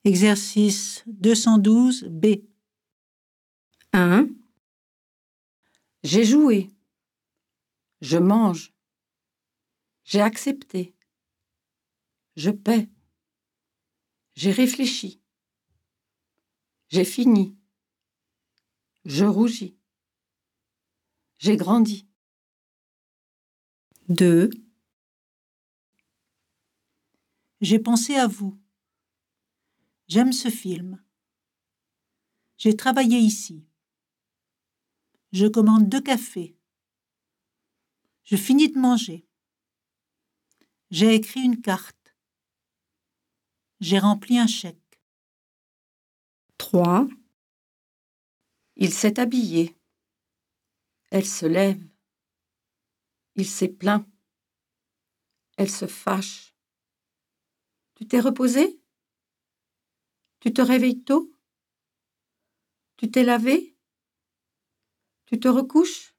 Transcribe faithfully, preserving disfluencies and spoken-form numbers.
Exercice deux cent douze B. un. J'ai joué. Je mange. J'ai accepté. Je paie. J'ai réfléchi. J'ai fini. Je rougis. J'ai grandi. deux. J'ai pensé à vous. J'aime ce film. J'ai travaillé ici. Je commande deux cafés. Je finis de manger. J'ai écrit une carte. J'ai rempli un chèque. trois. Il s'est habillé. Elle se lève. Il s'est plaint. Elle se fâche. Tu t'es reposé? Tu te réveilles tôt? Tu t'es lavé? Tu te recouches?